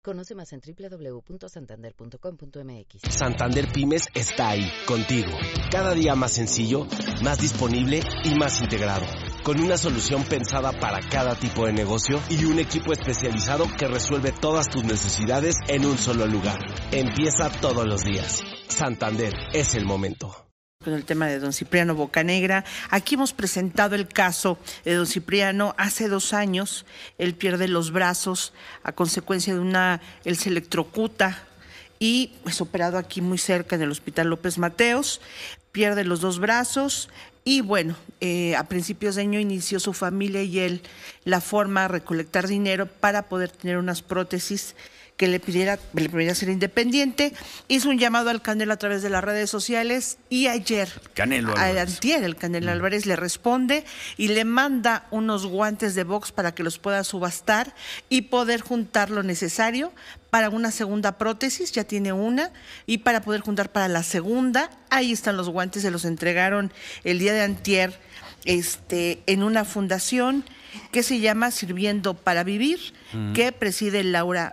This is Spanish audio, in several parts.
Conoce más en www.santander.com.mx. Santander Pymes está ahí, contigo. Cada día más sencillo, más disponible y más integrado. Con una solución pensada para cada tipo de negocio y un equipo especializado que resuelve todas tus necesidades en un solo lugar. Empieza todos los días. Santander, es el momento. Con el tema de don Cipriano Bocanegra. Aquí hemos presentado el caso de don Cipriano. Hace 2 años, él pierde los brazos a consecuencia de él se electrocuta y es operado aquí muy cerca en el Hospital López Mateos. Pierde los 2 brazos y bueno, a principios de año inició su familia y él la forma de recolectar dinero para poder tener unas prótesis que le pidiera ser independiente. Hizo un llamado al Canelo a través de las redes sociales y ayer, antier, el Canelo Álvarez le responde y le manda unos guantes de box para que los pueda subastar y poder juntar lo necesario para una segunda prótesis, ya tiene una, y para poder juntar para la segunda. Ahí están los guantes, se los entregaron el día de antier en una fundación que se llama Sirviendo para Vivir, que preside Laura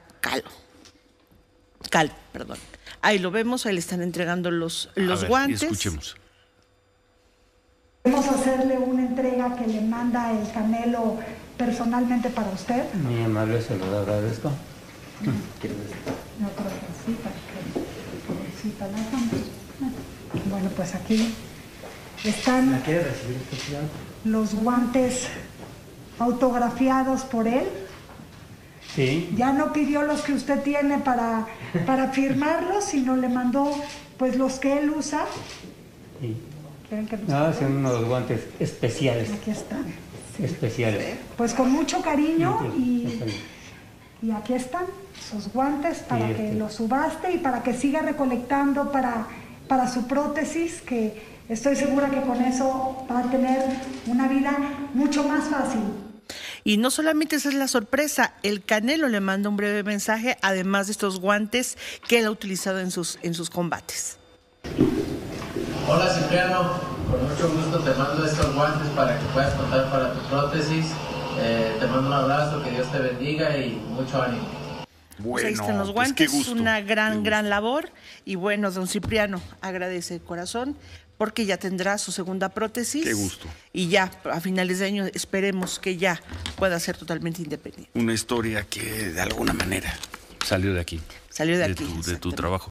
Cal, perdón. Ahí lo vemos, ahí le están entregando los guantes. Escuchemos. Queremos hacerle una entrega que le manda el Canelo personalmente para usted. Muy amable, se lo agradezco. ¿Quieres decir? No creo que sí, para la cámara. Bueno, pues aquí están ¿La quiere recibir usted? los guantes autografiados por él. Sí. Ya no pidió los que usted tiene para firmarlos, sino le mandó pues los que él usa. Sí. ¿Quieren que los son unos guantes especiales. Aquí están. Especiales. Pues con mucho cariño Sí, y aquí están esos guantes para Sí, que los subaste y para que siga recolectando para su prótesis, que estoy segura que con eso va a tener una vida mucho más fácil. Y no solamente esa es la sorpresa, el Canelo le manda un breve mensaje, además de estos guantes que él ha utilizado en sus combates. Hola Cipriano, con mucho gusto te mando estos guantes para que puedas contar para tu prótesis. Te mando un abrazo, que Dios te bendiga y mucho ánimo. Bueno, Pues ahí están los guantes, es una gran labor. Y bueno, don Cipriano agradece de corazón porque ya tendrá su segunda prótesis. Qué gusto. Y ya a finales de año esperemos que ya pueda ser totalmente independiente. Una historia que de alguna manera salió de aquí. Salió de aquí. De tu trabajo.